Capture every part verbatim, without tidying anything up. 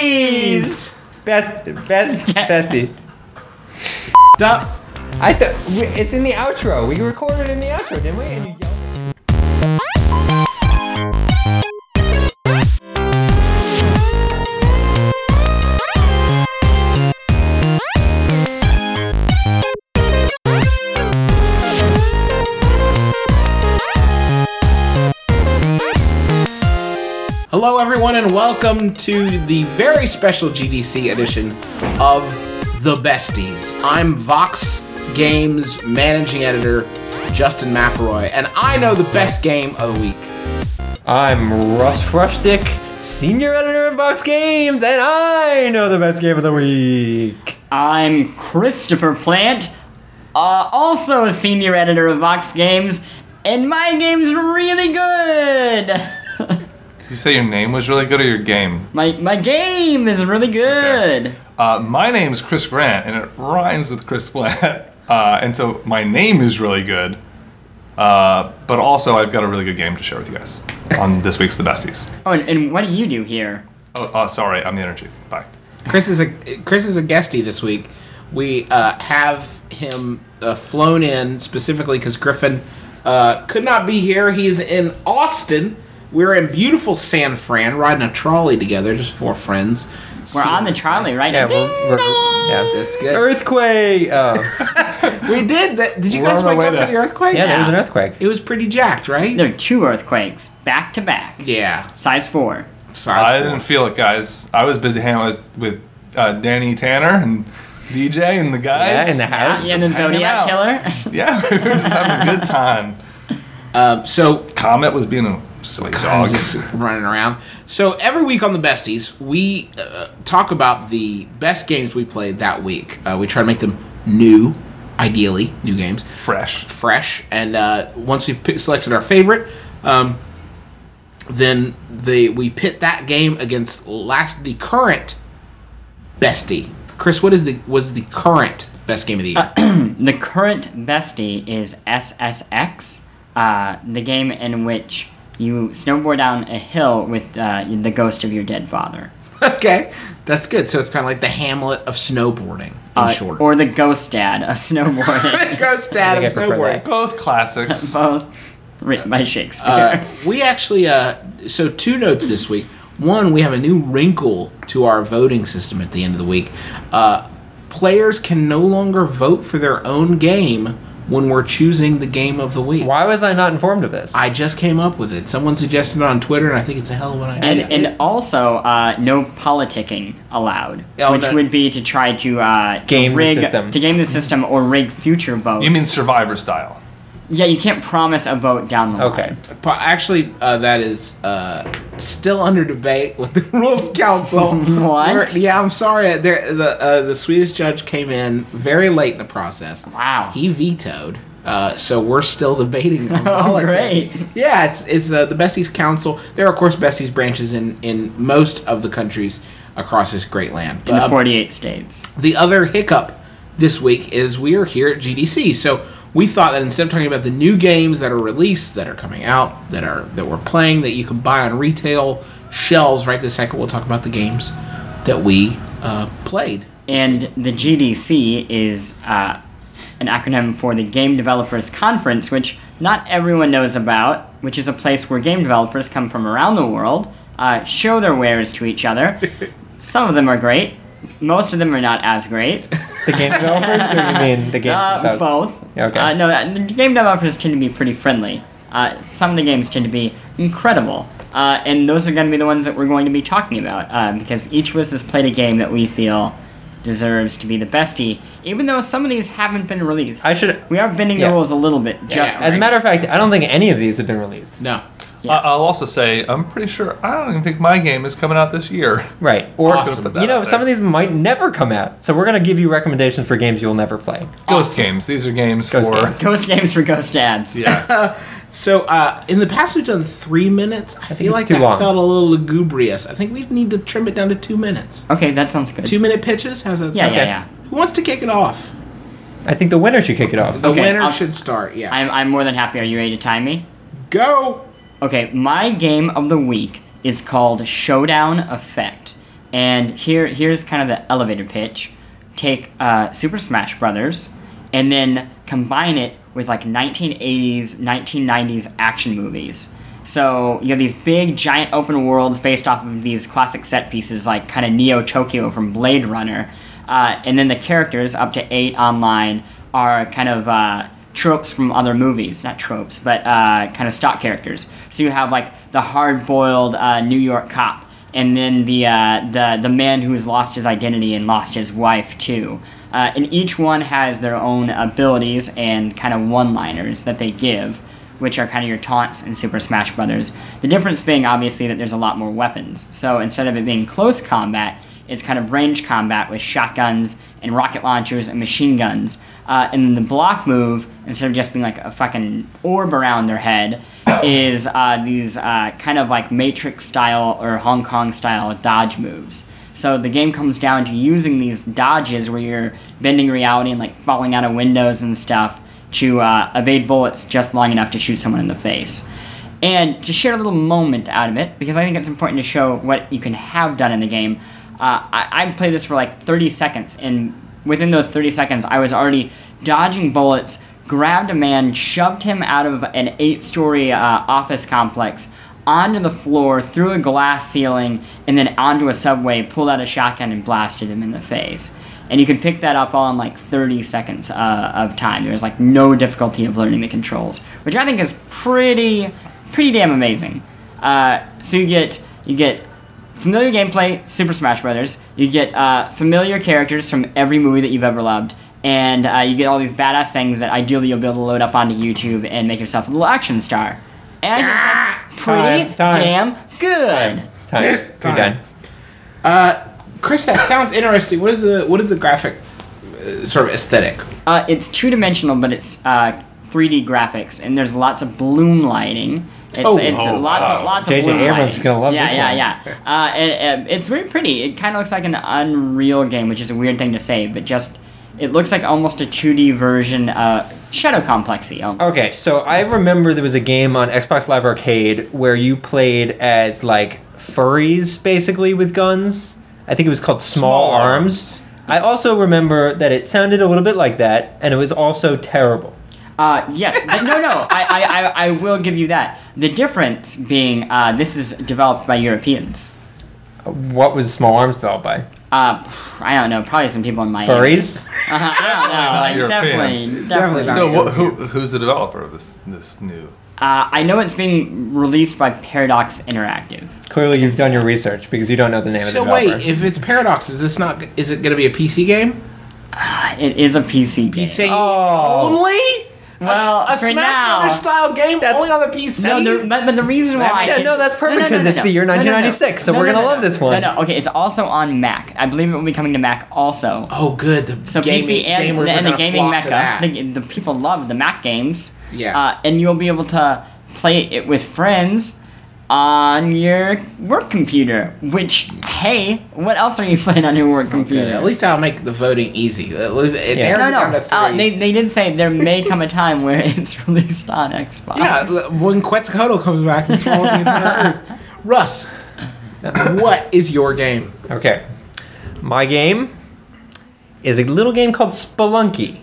Besties! Best, best, besties. Up. I thought it's in the outro. We recorded in the outro, didn't we? And you yelled. Hello, everyone, and welcome to the very special G D C edition of The Besties. I'm Vox Games managing editor Justin McElroy, and I know the best game of the week. I'm Russ Frushtick, senior editor of Vox Games, and I know the best game of the week. I'm Christopher Plant, uh, also a senior editor of Vox Games, and my game's really good. Did you say your name was really good or your game? My my game is really good. Okay. Uh, my name's Chris Grant, and it rhymes with Chris Plant. Uh, and so my name is really good. Uh, but also, I've got a really good game to share with you guys on this week's The Besties. Oh, and, and what do you do here? Oh, uh, sorry, I'm the editor chief. Bye. Chris is a Chris is a guestie this week. We uh, have him uh, flown in specifically because Griffin uh, could not be here. He's in Austin. We're in beautiful San Fran, riding a trolley together, just four friends. We're on the trolley right Yeah, now. we're, we're, yeah. That's good. Earthquake. Oh, We did that. Did you We're guys on our wake way up for there. the earthquake? yeah, there was an Yeah. earthquake. It was pretty jacked, right? There are two earthquakes, back to back. Yeah. Size four. Sorry. I didn't feel it, guys. I was busy hanging out with, with uh, Danny Tanner and D J and the guys. Yeah, in the house. Yeah, and the Just hanging Zodiac out. Killer. Yeah, we were just having a good time. Um, so Comet was being a silly I'm dog. just running around. So every week on the Besties, we uh, talk about the best games we played that week. Uh, we try to make them new, ideally new games, Fresh. fresh. And uh, once we've pick, selected our favorite, um, then the we pit that game against last the current bestie. Chris, what is the was the current best game of the year? The current bestie is S S X, uh, the game in which you snowboard down a hill with uh, the ghost of your dead father. Okay, that's good. So it's kind of like the Hamlet of snowboarding, in Uh, short. or the ghost dad of snowboarding. Ghost Dad I of think I prefer snowboarding. that. Both classics. Both written by Shakespeare. Uh, we actually, uh, so two notes this week. One, we have a new wrinkle to our voting system at the end of the week. Uh, players can no longer vote for their own game when we're choosing the game of the week. Why was I not informed of this? I just came up with it. Someone suggested it on Twitter, and I think it's a hell of an and idea. and also uh, no politicking allowed, Oh, which that- would be to try to uh, to Game the rig system. to game the system or rig future votes. You mean Survivor style? Yeah, you can't promise a vote down the line. Okay. Po- Actually, uh, that is uh, still under debate with the Rules Council. What? We're- yeah, I'm sorry. There, the uh, the Swedish judge came in very late in the process. Wow. He vetoed. Uh, so we're still debating on Oh, politics. great. Yeah, it's it's uh, the Besties Council. There are of course Besties branches in, in most of the countries across this great land. In the But, um, forty-eight states. the other hiccup this week is we are here at G D C. So we thought that instead of talking about the new games that are released, that are coming out, that are that we're playing, that you can buy on retail shelves right this second, we'll talk about the games that we uh, played. And the G D C is uh, an acronym for the Game Developers Conference, which not everyone knows about, which is a place where game developers come from around the world, uh, show their wares to each other. Some of them are great. Most of them are not as great. The game developers, or you mean the game Uh, themselves? both. Okay. Uh, no, uh, the game developers tend to be pretty friendly. Uh, some of the games tend to be incredible. Uh, and those are going to be the ones that we're going to be talking about, uh, because each of us has played a game that we feel deserves to be the bestie, even though some of these haven't been released. I should. We are bending Yeah. the rules a little bit, just yeah. As a matter of fact, I don't think any of these have been released. No. Yeah. I- I'll also say, I'm pretty sure, I don't even think my game is coming out this year. Right. Or Awesome. Put that you know, out some of there. these might never come out. So we're gonna give you recommendations for games you'll never play. Ghost Awesome. games. These are games Ghost for... games. Ghost games for ghost dads. Yeah. So uh, in the past we've done three minutes. I, feel it's like too that long. felt a little lugubrious. I think we need to trim it down to two minutes. Okay, that sounds good. Two minute pitches? How's that yeah, sound? yeah, yeah. Who wants to kick it off? I think the winner should kick it off. The Okay, winner I'll- should start, yes. I'm, I'm more than happy. Are you ready to time me? Go! Okay, my game of the week is called Showdown Effect. And here, here's kind of the elevator pitch. Take uh, Super Smash Brothers, and then combine it with like nineteen eighties, nineteen nineties action movies. So you have these big, giant open worlds based off of these classic set pieces, like kind of Neo Tokyo from Blade Runner. Uh, and then the characters, up to eight online, are kind of uh, tropes from other movies. Not tropes, but uh, kind of stock characters. So you have like the hard-boiled uh, New York cop, and then the, uh, the, the man who's lost his identity and lost his wife, too. Uh, and each one has their own abilities and kind of one-liners that they give, which are kind of your taunts in Super Smash Brothers. The difference being, obviously, that there's a lot more weapons. So instead of it being close combat, it's kind of range combat with shotguns and rocket launchers and machine guns. Uh, and then the block move, instead of just being like a fucking orb around their head, is uh, these uh, kind of like Matrix-style or Hong Kong-style dodge moves. So the game comes down to using these dodges where you're bending reality and like falling out of windows and stuff to uh, evade bullets just long enough to shoot someone in the face. And to share a little moment out of it, because I think it's important to show what you can have done in the game, uh, I, I played this for like thirty seconds, and within those thirty seconds, I was already dodging bullets, grabbed a man, shoved him out of an eight-story uh, office complex, onto the floor, through a glass ceiling, and then onto a subway, pulled out a shotgun and blasted him in the face. And you can pick that up all in like thirty seconds uh, of time. There's like no difficulty of learning the controls, which I think is pretty, pretty damn amazing. Uh, so you get you get familiar gameplay, Super Smash Brothers. You get uh, familiar characters from every movie that you've ever loved, and uh, you get all these badass things that ideally you'll be able to load up onto YouTube and make yourself a little action star. And that's pretty Time, time. damn good. Time. You're Time. done. Uh, Chris, that sounds interesting. What is the what is the graphic uh, sort of aesthetic? Uh, it's two-dimensional, but it's uh, three D graphics, and there's lots of bloom lighting. It's, Oh. it's Oh, lots wow. of lots J J of bloom Abrams lighting. is gonna love yeah, this yeah, one. yeah, Uh, and, and it's very pretty. It kind of looks like an Unreal game, which is a weird thing to say, but just it looks like almost a two D version, uh, Shadow Complexy. almost. Okay, so I remember there was a game on Xbox Live Arcade where you played as like furries, basically with guns. I think it was called Small, Small Arms. I also remember that it sounded a little bit like that, and it was also terrible. Uh, yes. Th- no, no. I, I, I, I will give you that. The difference being, uh, this is developed by Europeans. What was Small Arms developed by? Uh, I don't know. Probably some people in my Furries? Uh-huh, I don't know. not Like, definitely, Europeans. definitely. Definitely So not. wh- who, who's the developer of this this new? Uh, I know it's being released by Paradox Interactive. Clearly, you've done your research because you don't know the name So of the wait, developer. if it's Paradox, is this not? Is it going to be a P C game? Uh, it is a P C game. P C Oh. only? Well, a, a for Smash now- Brothers style game That's- only on the P C. No, the, but, but the reason why... That- yeah, it's- no, that's perfect no, no, no, because no, it's no. the year No, no, no. nineteen ninety-six, so No, we're no, gonna no, love no. this one. No, no, okay, it's also on Mac. I believe it will be coming to Mac also. Oh, good. The So gaming, P C and, gamers and are the going to gaming flock to mecca, that. the, the people love the Mac games. Yeah. Uh, and you'll be able to play it with friends on your work computer. Which, hey, what else are you playing on your work computer? Good. At least I'll make the voting easy. At least it Yeah. narrows no, it down no. to three. Uh, they, they did say there may come a time where it's released on Xbox. yeah, l- when Quetzalcoatl comes back and swallows the entire earth. Russ, what is your game? Okay. My game is a little game called Spelunky.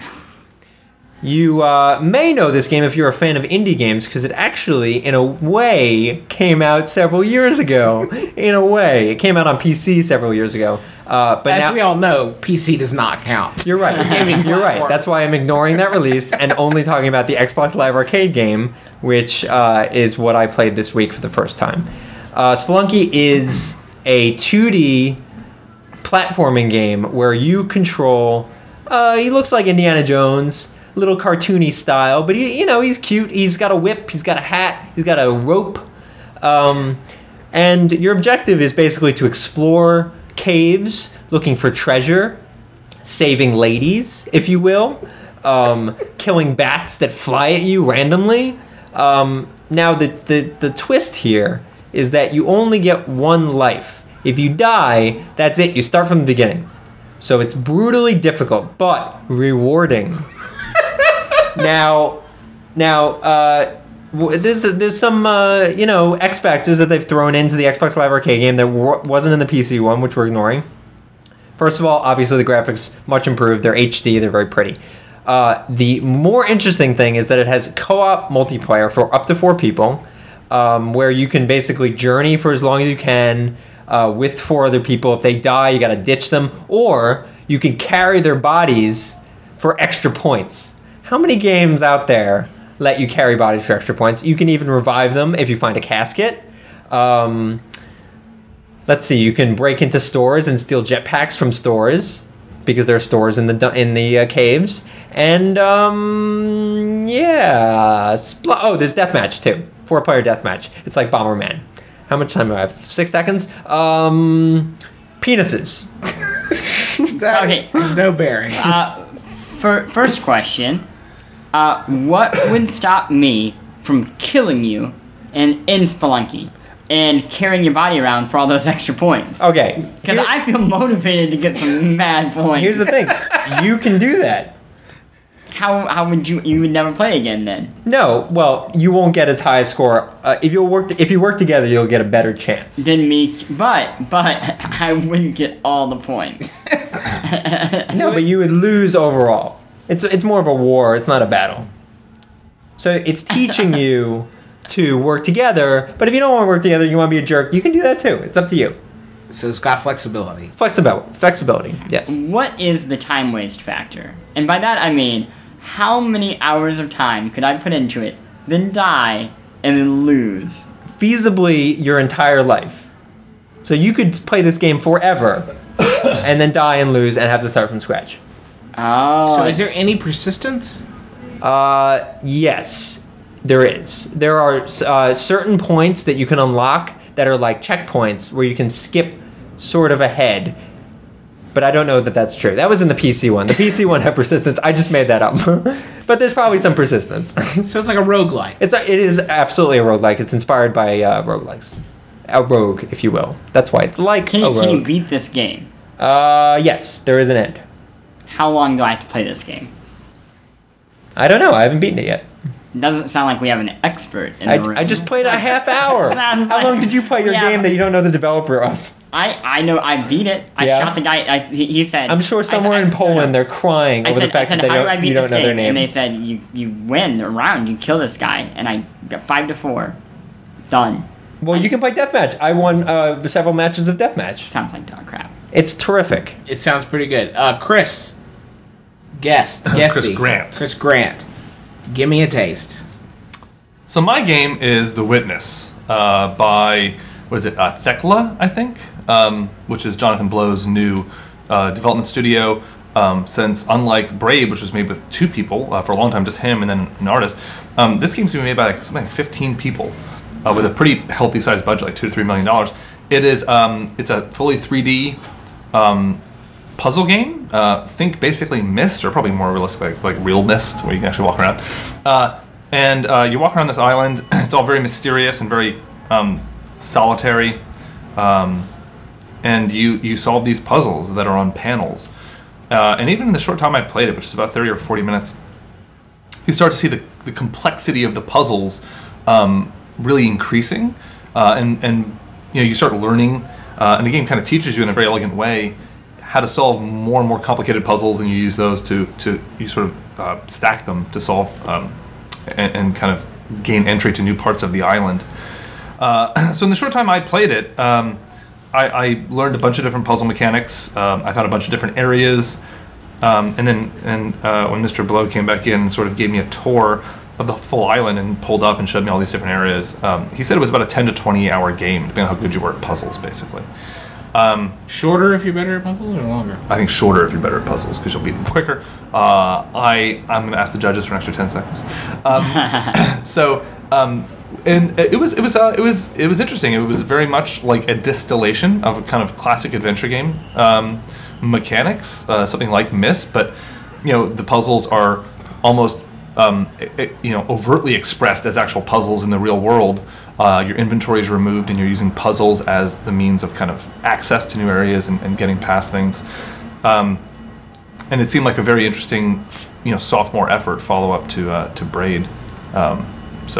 You uh, may know this game if you're a fan of indie games because it actually, in a way, came out several years ago. In a way. It came out on P C several years ago. Uh, but As now, we all know, P C does not count. You're right. gaming You're right. platform. That's why I'm ignoring that release and only talking about the Xbox Live Arcade game, which uh, is what I played this week for the first time. Uh, Spelunky is a two D platforming game where you control. Uh, he looks like Indiana Jones, little cartoony style, but he, you know, he's cute. He's got a whip. He's got a hat. He's got a rope. Um, and your objective is basically to explore caves, looking for treasure, saving ladies, if you will, um, killing bats that fly at you randomly. Um, now, the, the, the twist here is that you only get one life. If you die, that's it. You start from the beginning. So it's brutally difficult, but rewarding. now, now, uh, w- there's there's some uh, you know X factors that they've thrown into the Xbox Live Arcade game that w- wasn't in the P C one, which we're ignoring. First of all, obviously the graphics much improved. They're H D. They're very pretty. Uh, the more interesting thing is that it has co-op multiplayer for up to four people, um, where you can basically journey for as long as you can uh, with four other people. If they die, you got to ditch them, or you can carry their bodies for extra points. How many games out there let you carry bodies for extra points? You can even revive them if you find a casket. Um, let's see, you can break into stores and steal jetpacks from stores because there are stores in the du- in the uh, caves. And um, yeah, Spl- oh, there's deathmatch too, four-player deathmatch. It's like Bomberman. How much time do I have? Six seconds. Um, penises. That Okay. has no bearing. Uh, fir- first question. Uh, what would stop me from killing you in, in Spelunky and carrying your body around for all those extra points? Okay. Because I feel motivated to get some mad points. Here's the thing. You can do that. How how would you you would never play again then? No, well, you won't get as high a score. Uh, if you work, if you work together, you'll get a better chance. Than me, but but I wouldn't get all the points. No, but you would lose overall. It's it's more of a war. It's not a battle. So it's teaching you to work together. But if you don't want to work together, you want to be a jerk, you can do that too. It's up to you. So it's got flexibility. Flexibility. Flexibility. Yes. What is the time waste factor? And by that I mean, how many hours of time could I put into it, then die, and then lose? Feasibly, your entire life. So you could play this game forever, and then die and lose, and have to start from scratch. Oh. So is there any persistence? Uh, yes, there is. There are uh, certain points that you can unlock that are like checkpoints where you can skip sort of ahead. But I don't know that that's true. That was in the P C one. The P C one had persistence. I just made that up. But there's probably some persistence. So it's like a roguelike. It's a, it is absolutely a roguelike. It's inspired by uh, roguelikes. A rogue, if you will. That's why it's like Can a you, rogue. can you beat this game? Uh, yes, there is an end. How long do I have to play this game? I don't know. I haven't beaten it yet. It doesn't sound like we have an expert in I, the room. I just played a half hour. Sounds How like- long did you play your Yeah, game but- that you don't know the developer of? I, I know I beat it. I Yeah? shot the guy. I, he, he said. I'm sure I said- somewhere I- in Poland no, no. they're crying I over said, the fact I said, that they how do I don't, beat you this don't know game? their name. And they said, you you win the round. You kill this guy, and I got five to four. Done. Well, you can play deathmatch. I won uh, several matches of deathmatch. Sounds like dog crap. It's terrific. It sounds pretty good. Uh, Chris, guest, guesty. Chris Grant. Chris Grant, give me a taste. So my game is The Witness uh, by, what is it, uh, Thekla, I think, um, which is Jonathan Blow's new uh, development studio. Um, since unlike Brave, which was made with two people, uh, for a long time just him and then an artist, um, this game's going to be made by like, something like fifteen people uh, with a pretty healthy sized budget, like two to three million dollars. It is, um, it's a fully three D um, puzzle game. Uh, think basically Myst, or probably more realistic, like, like real Myst, where you can actually walk around. Uh, And uh, you walk around this island. It's all very mysterious and very um, solitary. Um, and you, you solve these puzzles that are on panels. Uh, and even in the short time I played it, which is about thirty or forty minutes, you start to see the, the complexity of the puzzles um, really increasing. Uh, and, and you know, you start learning, uh, and the game kind of teaches you in a very elegant way how to solve more and more complicated puzzles, and you use those to, to you sort of uh, stack them to solve um, And, and kind of gain entry to new parts of the island. Uh, so in the short time I played it, um, I, I learned a bunch of different puzzle mechanics. Um, I found a bunch of different areas, um, and then and uh, when Mister Blow came back in and sort of gave me a tour of the full island and pulled up and showed me all these different areas, um, he said it was about a ten to twenty hour game, depending on how good you were at puzzles, basically. Um, Shorter if you're better at puzzles, or longer? I think shorter if you're better at puzzles because you'll beat them quicker. Uh, I I'm going to ask the judges for an extra ten seconds. Um, so um, and it was it was uh, it was it was interesting. It was very much like a distillation of a kind of classic adventure game um, mechanics, uh, something like Myst, but you know the puzzles are almost um, it, you know overtly expressed as actual puzzles in the real world. Uh, your inventory is removed, and you're using puzzles as the means of kind of access to new areas and, and getting past things. Um, and it seemed like a very interesting, you know, sophomore effort follow up to uh, to Braid. Um, so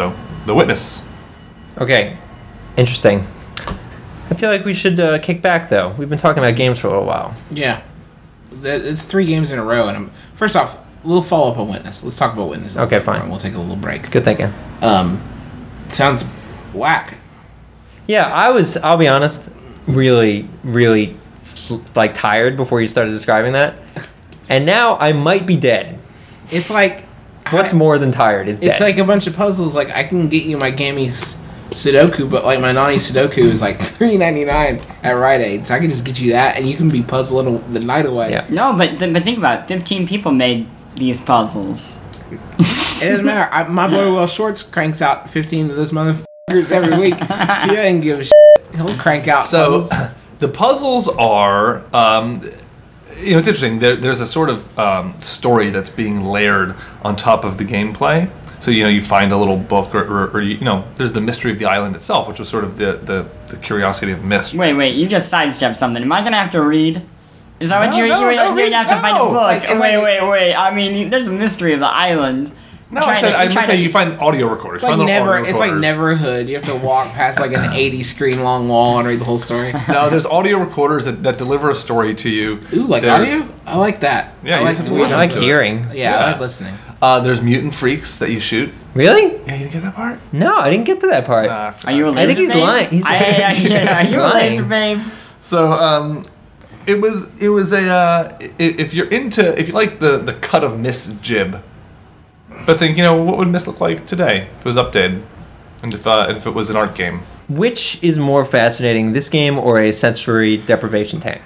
The Witness. Okay, interesting. I feel like we should uh, kick back, though. We've been talking about games for a little while. Yeah. That- It's three games in a row, and I'm first off, a little follow up on Witness. Let's talk about Witness. a little Okay, bit more, fine. and we'll take a little break. Good thinking. Um, sounds whack. Yeah, I was, I'll be honest, really, really, like, tired before you started describing that. And now I might be dead. It's like What's I- more than tired is dead. It's like a bunch of puzzles. Like I can get you my Gammy's Sudoku, but like my Nani Sudoku is like three ninety nine at Rite Aid, so I can just get you that, and you can be puzzling the night away. Yeah. No, but th- but think about it. Fifteen people made these puzzles. It doesn't matter. I, my boy Will Shorts cranks out fifteen of those motherfuckers every week. He doesn't give a shit. He'll crank out So puzzles. the puzzles are, um, you know, it's interesting. There, there's a sort of um, story that's being layered on top of the gameplay. So you know, you find a little book, or, or, or you know, there's the mystery of the island itself, which was sort of the the, the curiosity of Myst. Wait, wait, you just sidestepped something. Am I gonna have to read? Is that what No, you're, no, you're, no, you're read- gonna have to find a no. book? It's like- it's wait, like- wait, wait. I mean, there's a mystery of the island. No, Trying I said to- I meant trying say to- you find audio recorders. It's like find little never. audio It's like recorders. Neverhood. You have to walk past like an eighty screen long wall and read the whole story. No, there's audio recorders that, that deliver a story to you. Ooh, like There's- audio. I like that. Yeah, I you like just the listen I like to it. hearing. Yeah, Yeah. I like listening. Uh, there's mutant freaks that you shoot. Really? Yeah, you didn't get that part? No, I didn't get to that part. Nah, I Are forgot. you a laser I think he's babe? lying. He's- I, I, yeah, are he's you a lying. laser babe? So um, it was it was a uh, i- if you're into if you like the the cut of Miss Jib, but think you know what would Miss look like today if it was updated, and if uh, if it was an art game. Which is more fascinating, this game or a sensory deprivation tank?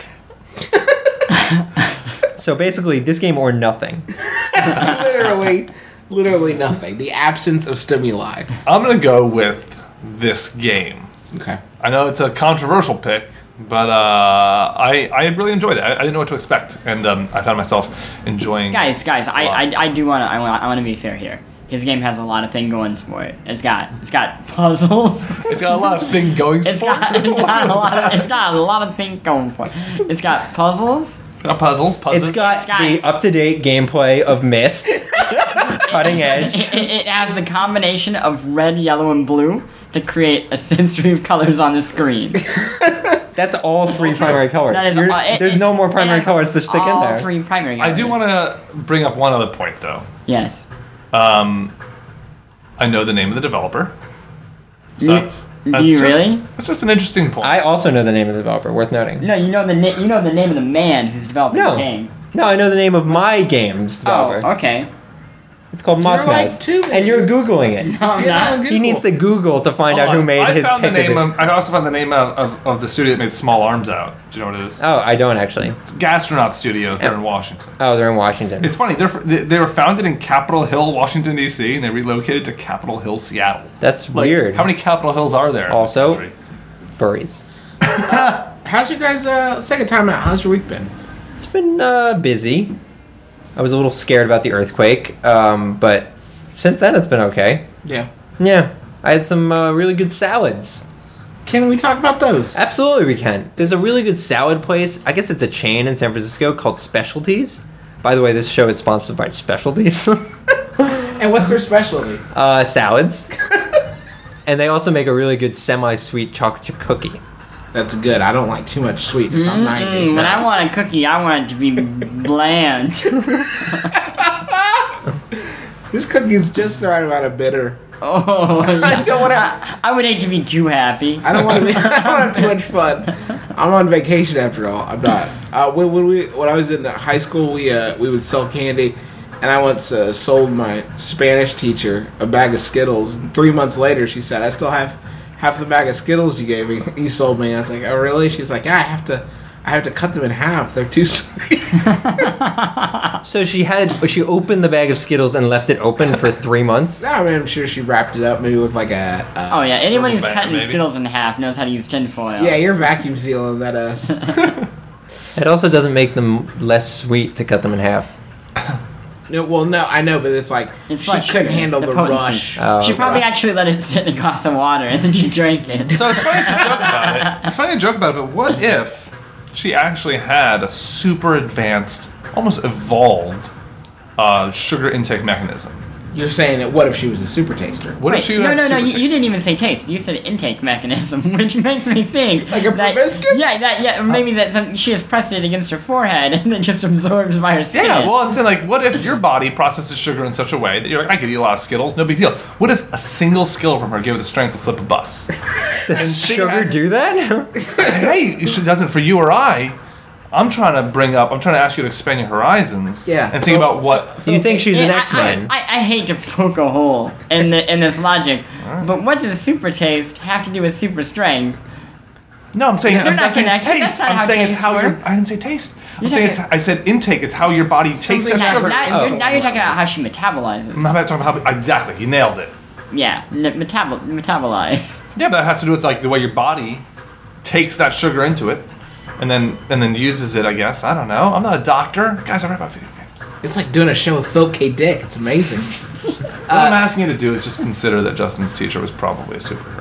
So basically, this game or nothing. literally, literally nothing. The absence of stimuli. I'm gonna go with this game. Okay. I know it's a controversial pick, but uh, I I really enjoyed it. I, I didn't know what to expect, and um, I found myself enjoying. Guys, guys, I, a lot. I, I do want to I want I want to be fair here. His game has a lot of thing going for it. It's got it's got puzzles. It's got a lot of thing going. It's for got, it. it's got a lot of it's got a lot of things going for it. It's got puzzles. It's got puzzles. Puzzles. It's got, It's got- the up-to-date gameplay of Myst, cutting edge. It, it, it has the combination of red, yellow, and blue to create a sensory of colors on the screen. That's all three primary colors. That is, You're- uh, it- there's it- no more it primary has colors to stick in all there. three primary I colors. do want to bring up one other point, though. Yes. Um, I know the name of the developer. So You- that's, do that's you just, really? That's just an interesting point. I also know the name of the developer, worth noting. No, you know the na- you know the name of the man who's developing No. the game. No, I know the name of my game's Oh, developer. okay. It's called You're Mossmouth. like two and you're Googling it. No, I'm Get not. on He needs to Google to find Hold out who on. made I his found the pick name of of. I also found the name of, of, of the studio that made Small Arms Out. Do you know what it is? Oh, I don't actually. It's Gastronaut Studios. They're in Washington. Oh, they're in Washington. It's funny. They're they, they were founded in Capitol Hill, Washington D C, and they relocated to Capitol Hill, Seattle. That's Like, weird. How many Capitol Hills are there? in the Also- country? Furries. How's your guys' uh, second time out? How's your week been? It's been uh, busy. I was a little scared about the earthquake, um, but since then it's been okay. Yeah. Yeah, I had some uh, really good salads. Can we talk about those? Absolutely, we can. There's a really good salad place. I guess it's a chain in San Francisco called Specialties. By the way, this show is sponsored by Specialties. And what's their specialty? uh, salads. And they also make a really good semi-sweet chocolate chip cookie. That's good. I don't like too much sweetness. I'm Mm, ninety. when I want a cookie, I want it to be bland. This cookie's just the right amount of bitter. Oh, I don't want to. I, I would hate to be too happy. I don't want to. Be, I don't have too much fun. I'm on vacation after all. I'm not. Uh, when, when we when I was in high school, we uh, we would sell candy, and I once uh, sold my Spanish teacher a bag of Skittles. And three months later, she said, "I still have half the bag of Skittles you gave me. You sold me." And I was like, "Oh, really?" She's like, "Yeah, I have to. I have to cut them in half. They're too sweet." So she had she opened the bag of Skittles and left it open for three months. I mean, I'm sure she wrapped it up maybe with like a. a Oh yeah, anyone who's Rubber band, cutting maybe. Skittles in half knows how to use tinfoil. Yeah, you're vacuum sealing that us. It also doesn't make them less sweet to cut them in half. No, well, no, I know, but it's like It's she like couldn't the- handle the the, potency. rush. Oh, She okay. probably actually let it sit in a glass of water and then she drank it. So it's funny to joke about it. It's funny to joke about it, but what if she actually had a super advanced, almost evolved uh, sugar intake mechanism? You're saying that what if she was a super taster? What Wait, if she no, had no, no, super you, you taste? didn't even say taste. You said intake mechanism, which makes me think Like a that, proboscis? Yeah, that yeah, or maybe that some, she has pressed it against her forehead and then just absorbs by her skin. Yeah, well, I'm saying, like, what if your body processes sugar in such a way that you're like, I could eat a lot of Skittles, no big deal. What if a single Skittle from her gave her the strength to flip a bus? Does she sugar had- do that? Hey, she doesn't for you or I. I'm trying to bring up, I'm trying to ask you to expand your horizons. Yeah. And think Well, about what. You think she's an Yeah, I- X-Men? I, I, I hate to poke a hole in the in this logic, but what does super taste have to do with super strength? No, I'm saying They're I'm not not saying it's connected. taste. That's not I'm how saying it's taste how your. works. I didn't say taste. I'm You're saying it's. talking- I said intake. It's how your body takes Something that happened. sugar. Now, Oh. you're, now you're talking about how she metabolizes. I'm not talking about how. Exactly, you nailed it. Yeah, n- metabol metabolize. Yeah, but that has to do with like the way your body takes that sugar into it, and then and then uses it. I guess I don't know. I'm not a doctor, guys. I write about video games. It's like doing a show with Philip K. Dick. It's amazing. What I'm asking you to do is just consider that Justin's teacher was probably a superhero.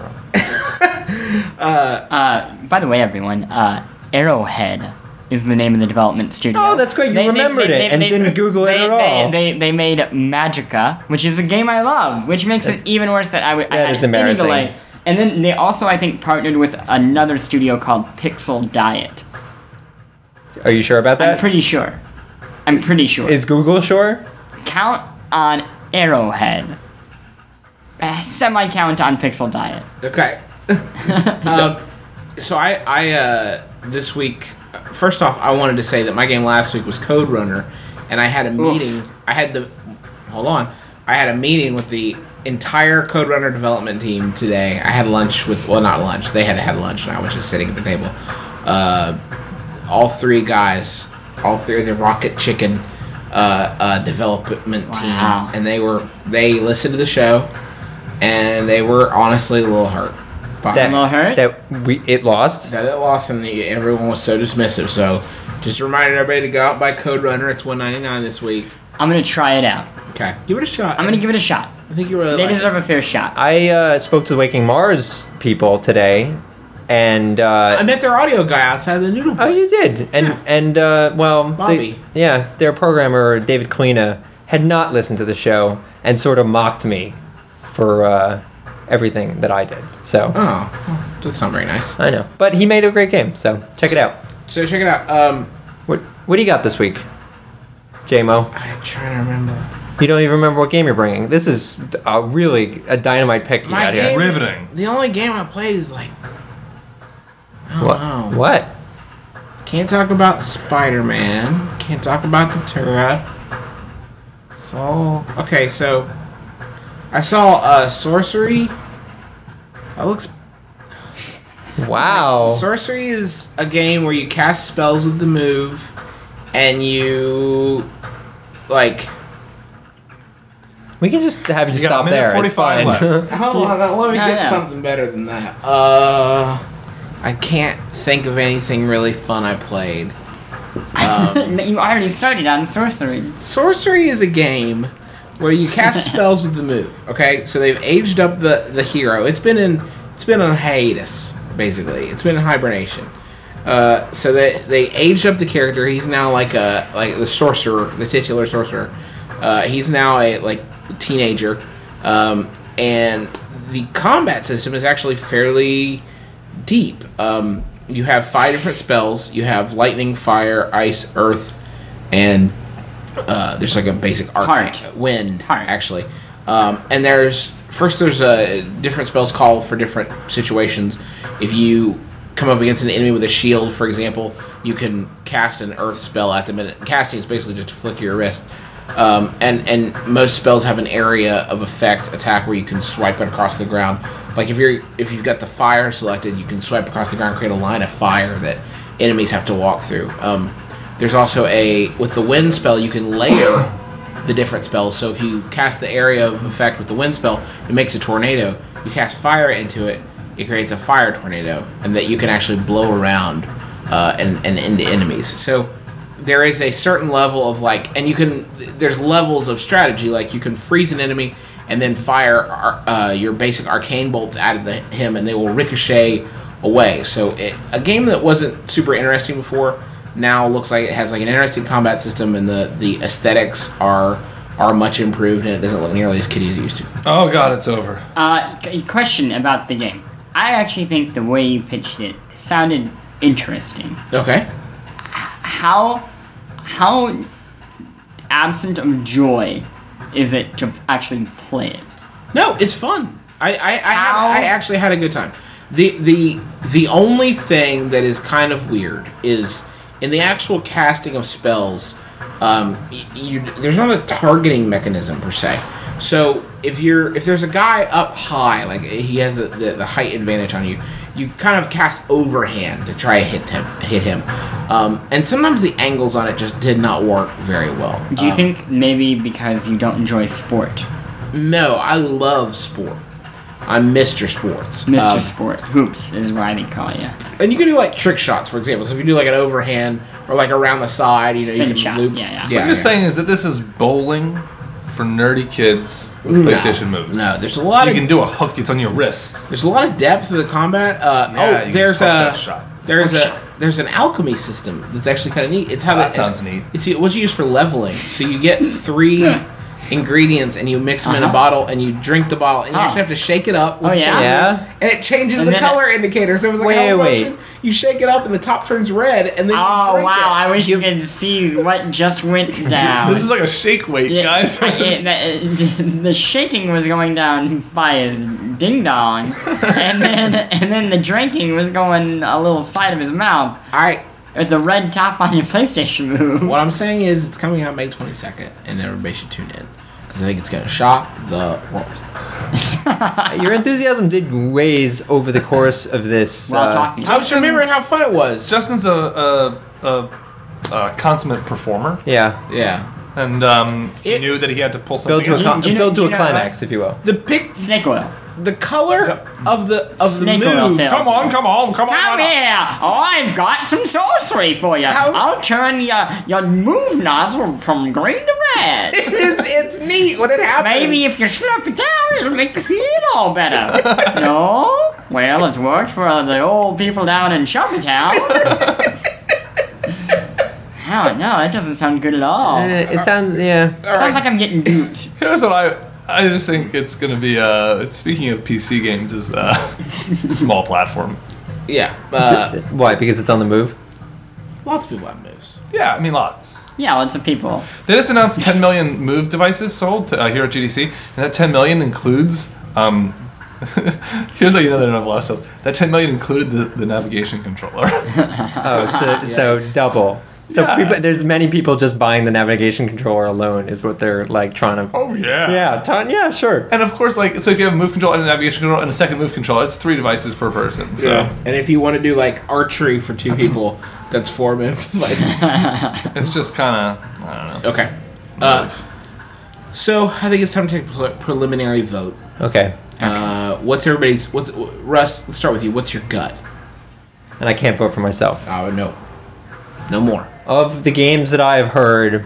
Uh, by the way, everyone, uh, Arrowhead is the name of the development studio. Oh, that's great. You remembered it and didn't Google it they, at all. They, they, they made Magica, which is a game I love, which makes That's- it even worse that I, w- I that had is any embarrassing. delay. And then they also, I think, partnered with another studio called Pixel Diet. Are you sure about I'm that? pretty sure. I'm pretty sure. Is Google sure? Count on Arrowhead. Uh, semi-count on Pixel Diet. Okay. um, so I, I uh, this week, first off, I wanted to say that my game last week was Code Runner, and I had a meeting. I had the, hold on, I had a meeting with the entire Code Runner development team today. I had lunch with, well, not lunch. They had had lunch, and I was just sitting at the table. Uh, all three guys, all three of the Rocket Chicken uh, uh, development Wow. team, and they were they listened to the show, and they were honestly a little hurt. by That, A little hurt? that we it lost? that it lost, and the, everyone was so dismissive. So, just reminding everybody to go out and buy Code Runner. It's one ninety nine this week. I'm gonna try it out. Okay, give it a shot. I'm gonna give it a shot. I think you really They like it. deserve a fair shot. I uh, spoke to the Waking Mars people today, and uh, I met their audio guy outside the noodle oh, place. you did, and Yeah. and uh, well, they- Bobby. yeah, their programmer David Kalina had not listened to the show and sort of mocked me for uh, everything that I did. So Oh, well, that's not very nice. I know, but he made a great game. So check it out. So check it out. Um, What what do you got this week, J-Mo? I'm trying to remember. You don't even remember what game you're bringing. This is a really a dynamite pick you My got game- here. Riveting. The only game I played is like, I don't What? know. What? Can't talk about Spider-Man. Can't talk about the Tura. So okay, so I saw uh, Sorcery. That looks. Wow. Sorcery is a game where you cast spells with the move, and you like. We can just have you, You got a stop minute there. It's forty-five fine. left. Hold on, let me No, get no. something better than that. Uh, I can't think of anything really fun I played. Um, you already started on sorcery. Sorcery is a game where you cast spells with the move. Okay, so they've aged up the, the hero. It's been in it's been on hiatus basically. It's been in hibernation. Uh, so they they aged up the character. He's now like a like the sorcerer, the titular sorcerer. Uh, he's now a like teenager, um, and the combat system is actually fairly deep. Um, you have five different spells. You have lightning, fire, ice, earth, and uh, there's like a basic arcane Heart. wind Heart. actually. Um, and there's first there's a different spells called for different situations. If you come up against an enemy with a shield, for example, you can cast an earth spell at them. And casting is basically just a flick of your wrist. Um, and and most spells have an area of effect attack where you can swipe it across the ground. Like if you're if you've got the fire selected, you can swipe across the ground, and create a line of fire that enemies have to walk through. Um, there's also a with the wind spell you can layer the different spells. So if you cast the area of effect with the wind spell, it makes a tornado. You cast fire into it, it creates a fire tornado, and that you can actually blow around uh, and and into enemies. So there is a certain level of like, and you can, there's levels of strategy, like you can freeze an enemy and then fire uh, your basic arcane bolts out of the, him and they will ricochet away. So it, a game that wasn't super interesting before now looks like it has like an interesting combat system, and the, the aesthetics are are much improved, and it doesn't look nearly as kiddie as it used to. Oh god, it's over. Uh, a question about the game. I actually think the way you pitched it sounded interesting. Okay. How how absent of joy is it to actually play it? No, it's fun. I I, I, had, How- I actually had a good time. The the the only thing that is kind of weird is in the actual casting of spells. Um, y- you there's not a targeting mechanism per se. So if you're if there's a guy up high, like he has the, the, the height advantage on you, you kind of cast overhand to try to hit him. Hit him, um, and sometimes the angles on it just did not work very well. Do you Um, think maybe because you don't enjoy sport? No, I love sport. I'm Mister Sports. Mister Um, Sport. Hoops is why they call you. And you can do like trick shots, for example. So if you do like an overhand or like around the side, you know, you Spin can shot, loop. yeah, yeah. What you're yeah. saying is that this is bowling for nerdy kids with No. PlayStation moves. No, there's a lot You of can do a hook. It's on your wrist. there's a lot of depth to the combat. Uh, Yeah, you oh, can there's just hook a that shot. there's Oh, a shit. there's an alchemy system that's actually kind of neat. It's how That they- sounds neat. It's what you use for leveling. So you get three ingredients and you mix them in a Uh-huh. bottle and you drink the bottle and you Oh. actually have to shake it up. with Oh, yeah? sugar, Yeah? And it changes And the then color indicator. So it was like Wait, a wait. motion. You shake it up and the top turns red and then you Oh drink wow! it. I wish you could see what just went down. This is like a shake weight, Yeah, guys. it- the, the shaking was going down by his ding dong, and then and then the drinking was going a little side of his mouth I with the red top on your PlayStation move. What I'm saying is it's coming out May twenty-second, and everybody should tune in. Because I think it's going to shock the world. Your enthusiasm did raise over the course of this. While uh, talking. I was remembering how fun it was. Justin's a, a, a, a consummate performer, Yeah. yeah. and um, he It- knew that he had to pull Build something. to a, Do you- con- do you know- build do to you a know climax, us? if you will. The pic, Snake oil. the color Yep. of the of the Snake oil move. sales. Come on, come on, come on. Come here! I've got some sorcery for you. How- I'll turn your your move nozzle from green to red. it's, it's neat when it happens. Maybe if you slurp it down, it'll make you feel all better. No? Well, it's worked for the old people down in Shelbytown. Oh, no, that doesn't sound good at all. Uh, it sounds, yeah. All Sounds right. like I'm getting duped. Here's what I I just think it's gonna be. Uh, speaking of P C games, is uh, small platform. Yeah. Uh, Why? Because it's on the move? lots of people have moves. Yeah, I mean lots. Yeah, lots of people. They just announced ten million Move devices sold to, uh, here at G D C, and that ten million includes. Um, here's how you know they don't have a lot of sales. That ten million included the, the navigation controller. Oh, so, so Yikes. double. So Yeah. people, there's many people just buying the navigation controller alone is what they're like trying to. oh yeah. Yeah, ton, yeah, sure. And of course, like so, if you have a Move controller and a navigation controller and a second Move controller, it's three devices per person. So And if you want to do like archery for two people, that's four move devices. it's just kind of I don't know. Okay. Uh, so I think it's time to take a pre- preliminary vote. Okay. Uh, what's everybody's? What's Russ? Let's start with you. What's your gut? And I can't vote for myself. Oh no, no more. Of the games that I have heard,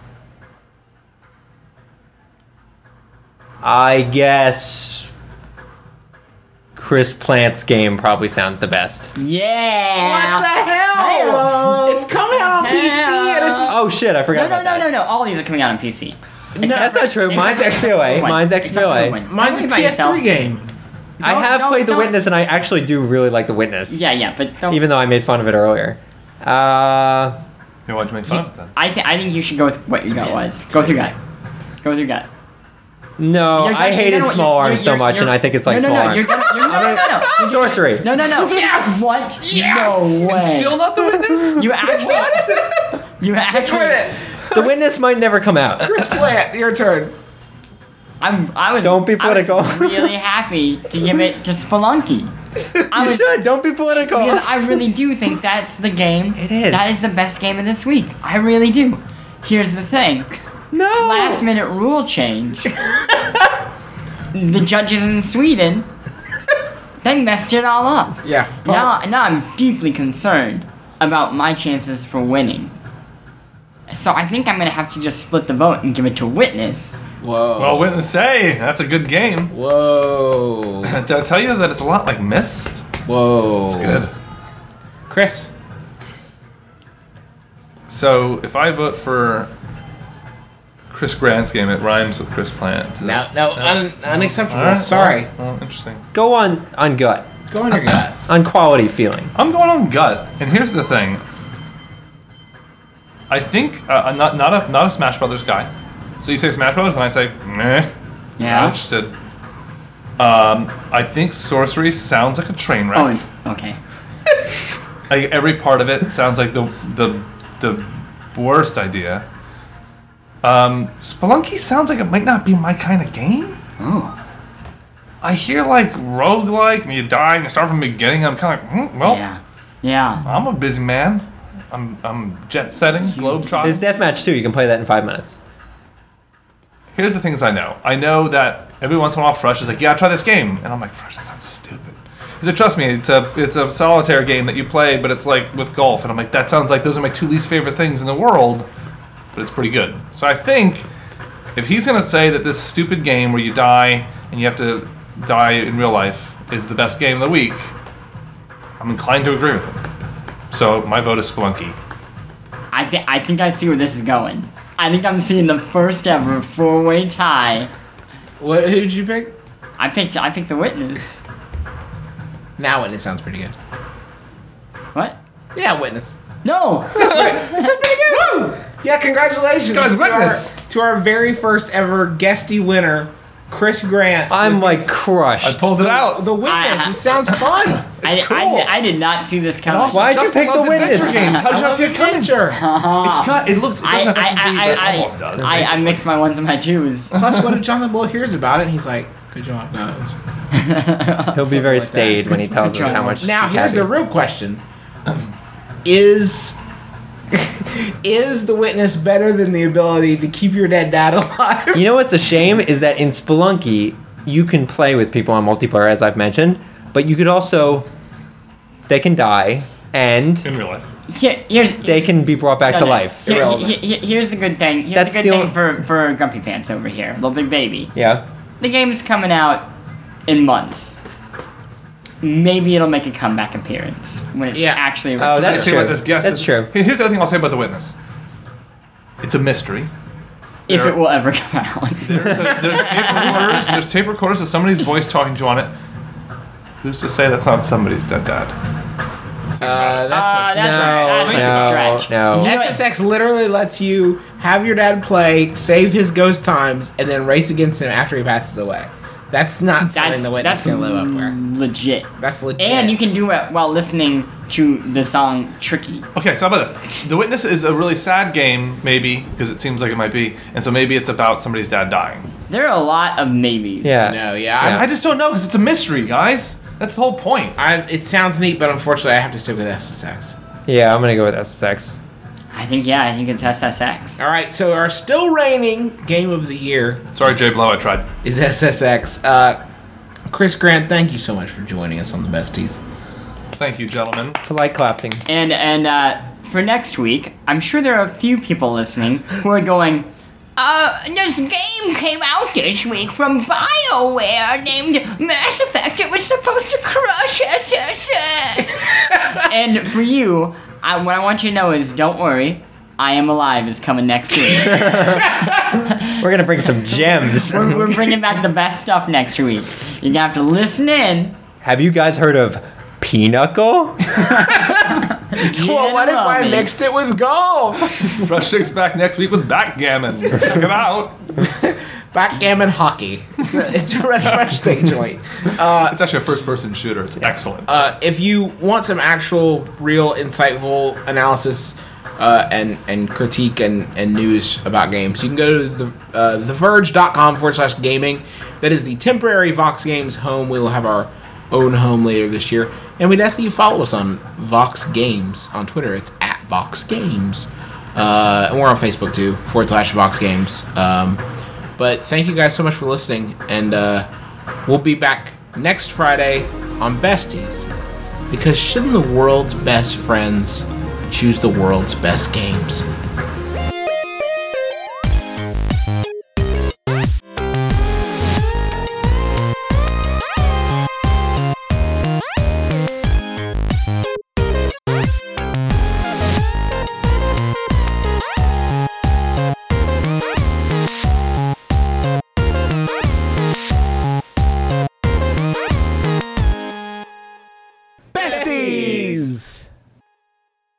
I guess Chris Plant's game probably sounds the best. Yeah! What the hell? Hey-o. It's coming out on P C and it's a Oh shit, I forgot No, no, about no, that. no, no. All these are coming out on P C. That's not true. Mine's X B O A. Mine's X B O A. Mine's a P S three game. I Don't- have don't- played The don't- Witness, and I actually do really like The Witness. Yeah, yeah, but don't. Even though I made fun of it earlier. Uh, Yeah, why'd you make fun of it then? I, th- I think you should go with what your gut was. Go with your gut. Go with your gut. no, You're I gonna- hated no, no, Small you're- Arms so you're- much, and you're- I think it's like no, no, Small no, Arms. You're gonna, you're, no, no, no, no. Sorcery. No, no, no. Yes! What? Yes! No way. Still not the witness? You actually. You actually. Quit it. The Witness might never come out. Chris Plant, your turn. I'm, I was. Don't be I was political. really happy to give it to Spelunky. I You was, should. Don't be political. Because I really do think that's the game. It is. That is the best game of this week. I really do. Here's the thing. No. Last minute rule change. The judges in Sweden, they messed it all up. Yeah. Now, now I'm deeply concerned about my chances for winning. So I think I'm gonna have to just split the vote and give it to Witness. Whoa. Well, witness say that's a good game. Whoa. Did I tell you that it's a lot like Myst? Whoa. It's good. Chris. So if I vote for Chris Grant's game. It rhymes with Chris Plant. No, no, un- unacceptable. All right, Sorry. well, well, interesting. Go on on gut, Go on your gut. on quality feeling. I'm going on gut, and here's the thing. I think uh, I'm not not a not a Smash Brothers guy. So you say Smash Brothers, and I say meh. Yeah. Not interested. Um, I think Sorcery sounds like a train wreck. Oh, okay. Like, every part of it sounds like the the the worst idea. Um, Spelunky sounds like it might not be my kind of game. Oh. I hear like roguelike, and you die and you start from the beginning. I'm kind of like, hmm, well, Yeah. Yeah. I'm a busy man. I'm I'm jet setting, globe There's trotting. deathmatch too. You can play that in five minutes. Here's the things I know. I know that every once in a while Fresh is like, yeah, try this game, and I'm like, Fresh, that sounds stupid. He said, trust me, it's a it's a solitaire game that you play, but it's like with golf, and I'm like, that sounds like those are my two least favorite things in the world, but it's pretty good. So I think if he's gonna say that this stupid game where you die and you have to die in real life is the best game of the week, I'm inclined to agree with him. So my vote is Spelunky. I think I think I see where this is going. I think I'm seeing the first ever four-way tie. What? Who'd you pick? I picked I picked The Witness. Now Witness sounds pretty good. What? Yeah, Witness. No. It sounds pretty good. Yeah, congratulations Guys, to Witness. our, to our very first ever guesty winner, Chris Grant. I'm with like his- crushed. I pulled it out. The Witness. I- It sounds fun. I, cool. I, I did not see this coming. also- Why'd you Justin pick loves The Witness? adventure games. How did I you not love see it coming? adventure. It's got. It looks. It I, doesn't I, have to be, I, but it I, almost does. I, I, I basically. mixed my ones and my twos. Plus, what if Jonathan Blow hears about it and he's like, "Good job, guys." He'll be very like that. staid when he tells us how much. Now, he's here's the happy. real question: Is is the Witness better than the ability to keep your dead dad alive? You know what's a shame is that in Spelunky you can play with people on multiplayer, as I've mentioned, but you could also they can die and in real life. Here, here's, they can be brought back no, to no. life. Here- Irrelevant. he- he- here's a good thing. Here's That's a good the thing only- for, for Grumpy Pants over here. Little Big Baby. Yeah. The game's coming out in months. Maybe it'll make a comeback appearance when it's Yeah. actually. Oh, that's Let's see true. what this guest That's is. true. Here- Here's the other thing I'll say about The Witness. It's a mystery. if there- it will ever come out. There's, a, there's tape recorders. There's tape recorders with somebody's voice talking to you on it. Who's to say that's not somebody's dead dad? Uh, Uh, that's that's a, a, that's no, a stretch. no. You know S what? S X literally lets you have your dad play, save his ghost times, and then race against him after he passes away. That's not something That's, the Witness that's can live up with. legit. That's legit. And you can do it while listening to the song Tricky. Okay, so how about this? The Witness is a really sad game, maybe, because it seems like it might be, and so maybe it's about somebody's dad dying. There are a lot of maybes. Yeah. No, yeah. Yeah. I, I just don't know, because it's a mystery, guys. That's the whole point. I, it sounds neat, but unfortunately, I have to stick with S S X. Yeah, I'm gonna go with S S X. I think, yeah, I think it's S S X. All right, so our still reigning game of the year Sorry, Jay Blow, I tried. is S S X. Uh, Chris Grant, thank you so much for joining us on the Besties. Thank you, gentlemen. Polite clapping. And and uh, for next week, I'm sure there are a few people listening who are going, uh, this game came out this week from BioWare named Mass Effect. It was supposed to crush S S X. And for you, I, what I want you to know is, don't worry, I Am Alive is coming next week. We're gonna bring some gems. we're, we're bringing back the best stuff next week. You're gonna have to listen in. Have you guys heard of Pinochle? Well, what if I Gentlemen. mixed it with golf? Fresh Six back next week with backgammon. Check it out. Backgammon hockey. It's a, it's a red fresh steak joint. Uh, It's actually a first-person shooter. It's excellent. uh, if you want some actual, real, insightful analysis uh, and and critique and, and news about games, you can go to the uh, theverge.com forward slash gaming. That is the temporary Vox Games home. We will have our own home later this year. And we'd ask that you follow us on Vox Games on Twitter. It's at Vox Games. Uh, and we're on Facebook too, forward slash Vox Games. Um, but thank you guys so much for listening. And uh, we'll be back next Friday on Besties. Because shouldn't the world's best friends choose the world's best games?